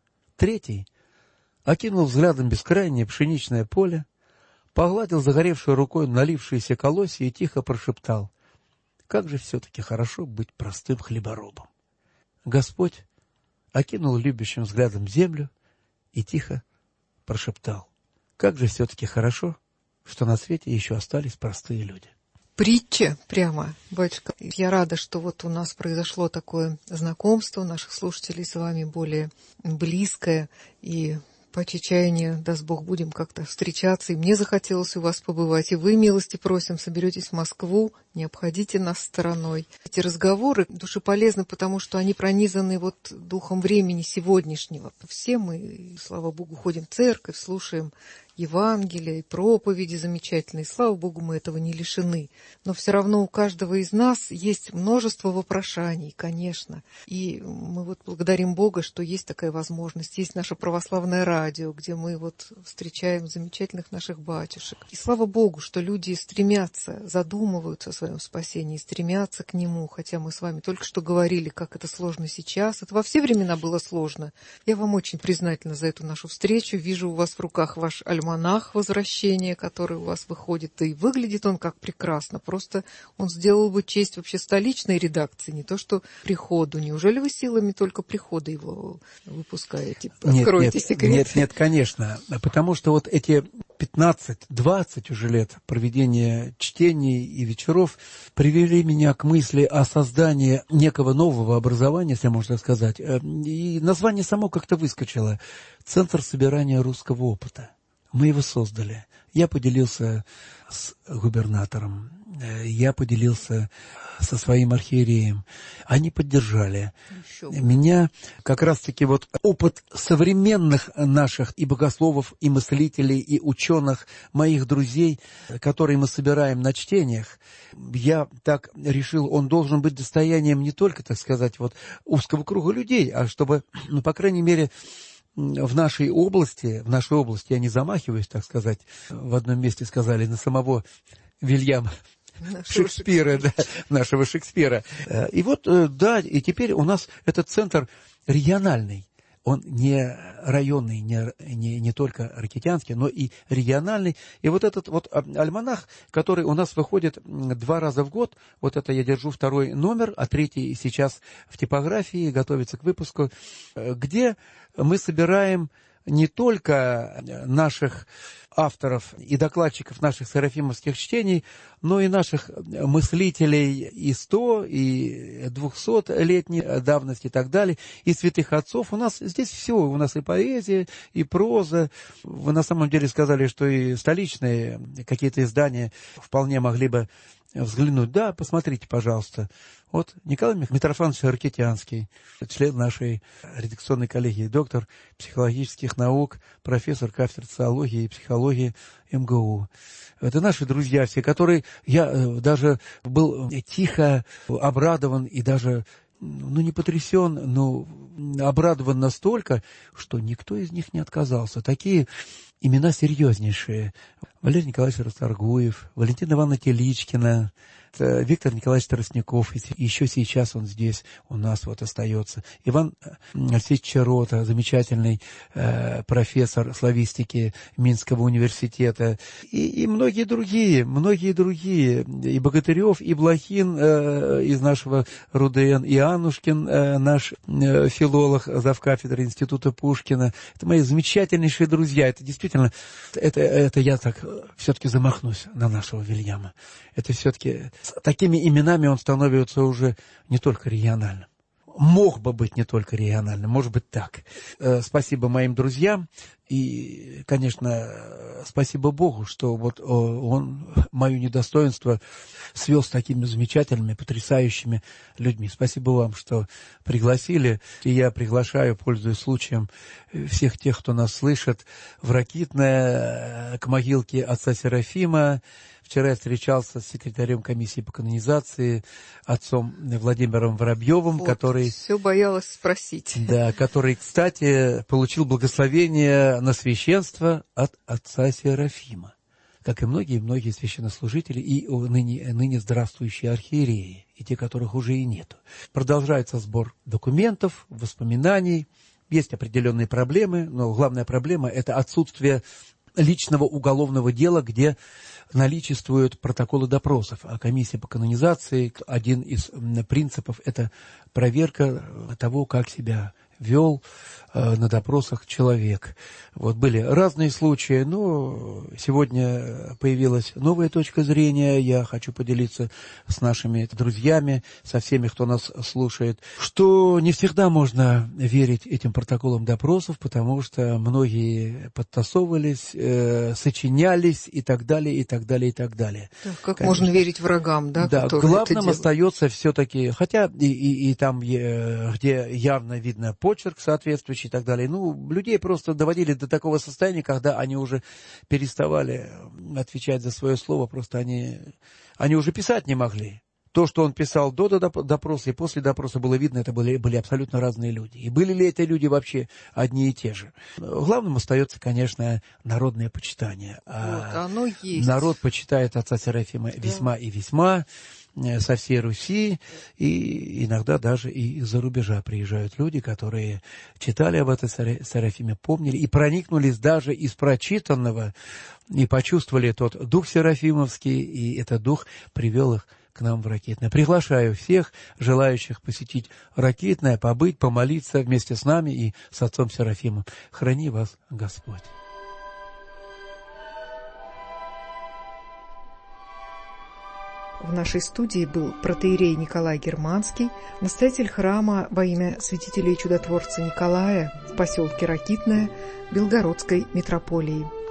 Третий окинул взглядом бескрайнее пшеничное поле, погладил загоревшей рукой налившиеся колосья и тихо прошептал: как же все-таки хорошо быть простым хлеборобом. Господь окинул любящим взглядом землю и тихо прошептал: как же все-таки хорошо, что на свете еще остались простые люди. Притча прямо, батюшка. Я рада, что вот у нас произошло такое знакомство у наших слушателей с вами, более близкое, и по чечаянию, даст Бог, будем как-то встречаться, и мне захотелось у вас побывать, и вы, милости просим, соберетесь в Москву, не обходите нас стороной. Эти разговоры душеполезны, потому что они пронизаны вот духом времени сегодняшнего. Все мы, слава Богу, ходим в церковь, слушаем Евангелие, проповеди замечательные. Слава Богу, мы этого не лишены. Но все равно у каждого из нас есть множество вопрошаний, конечно. И мы вот благодарим Бога, что есть такая возможность. Есть наше православное радио, где мы вот встречаем замечательных наших батюшек. И слава Богу, что люди стремятся, задумываются о своем спасении, стремятся к нему. Хотя мы с вами только что говорили, как это сложно сейчас. Это во все времена было сложно. Я вам очень признательна за эту нашу встречу. Вижу у вас в руках ваш альманах «Возвращение», который у вас выходит, и выглядит он как прекрасно. Просто он сделал бы честь вообще столичной редакции, не то что приходу. Неужели вы силами только прихода его выпускаете? Откройте секрет. Нет, конечно. Потому что вот эти 15-20 уже лет проведения чтений и вечеров привели меня к мысли о создании некого нового образования, если можно сказать. И название само как-то выскочило. «Центр собирания русского опыта». Мы его создали. Я поделился с губернатором, я поделился со своим архиереем. Они поддержали. Меня как раз-таки вот опыт современных наших и богословов, и мыслителей, и ученых, моих друзей, которые мы собираем на чтениях, я так решил, он должен быть достоянием не только, так сказать, вот узкого круга людей, а чтобы, по крайней мере, в нашей области, я не замахиваюсь, так сказать, в одном месте сказали, на самого Вильяма Шекспира, да, нашего Шекспира. И вот, да, и теперь у нас этот центр региональный. Он не районный, не только ракитянский, но и региональный. И вот этот вот альманах, который у нас выходит 2 раза в год, вот это я держу 2-й номер, а 3-й сейчас в типографии, готовится к выпуску, где мы собираем не только наших авторов и докладчиков наших серафимовских чтений, но и наших мыслителей и 100, и 200-летней давности и так далее, и святых отцов. У нас здесь все, у нас и поэзия, и проза. Вы на самом деле сказали, что и столичные какие-то издания вполне могли бы взглянуть. Да, посмотрите, пожалуйста. Вот Николай Митрофанович Ракитянский, член нашей редакционной коллегии, доктор психологических наук, профессор кафедры социологии и психологии МГУ. Это наши друзья все, которые... Я даже был тихо обрадован и даже, не потрясен, но обрадован настолько, что никто из них не отказался. Такие имена серьезнейшие. Валерий Николаевич Расторгуев, Валентина Ивановна Теличкина, Виктор Николаевич Тростников, еще сейчас он здесь у нас вот остается. Иван Алексеевич Чарота, замечательный профессор славистики Минского университета, и многие другие, и Богатырев, и Блохин из нашего РУДН, и Аннушкин, наш филолог, завкафедры Института Пушкина. Это мои замечательнейшие друзья. Это действительно, это я так все-таки замахнусь на нашего Вильяма. Это все-таки... С такими именами он становится уже не только региональным. Мог бы быть не только региональным, может быть так. Спасибо моим друзьям. И, конечно, спасибо Богу, что вот он мое недостоинство свел с такими замечательными, потрясающими людьми. Спасибо вам, что пригласили. И я приглашаю, пользуясь случаем, всех тех, кто нас слышит, в Ракитное, к могилке отца Серафима. Вчера я встречался с секретарем комиссии по канонизации, отцом Владимиром Воробьевым, вот, который... Все боялась спросить. Да, который, кстати, получил благословение на священство от отца Серафима, как и многие священнослужители и ныне здравствующие архиереи, и те, которых уже и нету. Продолжается сбор документов, воспоминаний. Есть определенные проблемы, но главная проблема – это отсутствие личного уголовного дела, где наличествуют протоколы допросов. А комиссия по канонизации, один из принципов – это проверка того, как себя вел на допросах человек. Вот были разные случаи, но сегодня появилась новая точка зрения. Я хочу поделиться с нашими друзьями, со всеми, кто нас слушает, что не всегда можно верить этим протоколам допросов, потому что многие подтасовывались, сочинялись и так далее, и так далее, и так далее. Так, как можно верить врагам, да? Да, главным остается все-таки, хотя и там, где явно видно почерк соответствующий и так далее, людей просто доводили до такого состояния, когда они уже переставали отвечать за свое слово, просто они уже писать не могли. То, что он писал до допроса и после допроса, было видно, это были абсолютно разные люди. И были ли эти люди вообще одни и те же? Главным остается, конечно, народное почитание. Вот, оно есть. Народ почитает отца Серафима весьма и весьма, со всей Руси, и иногда даже и из-за рубежа приезжают люди, которые читали об этом Серафиме, помнили и проникнулись даже из прочитанного, и почувствовали тот дух серафимовский, и этот дух привел их к нам в Ракитное. Приглашаю всех желающих посетить Ракитное, побыть, помолиться вместе с нами и с отцом Серафимом. Храни вас Господь. В нашей студии был протоиерей Николай Германский, настоятель храма во имя святителя и чудотворца Николая в поселке Ракитное Белгородской митрополии.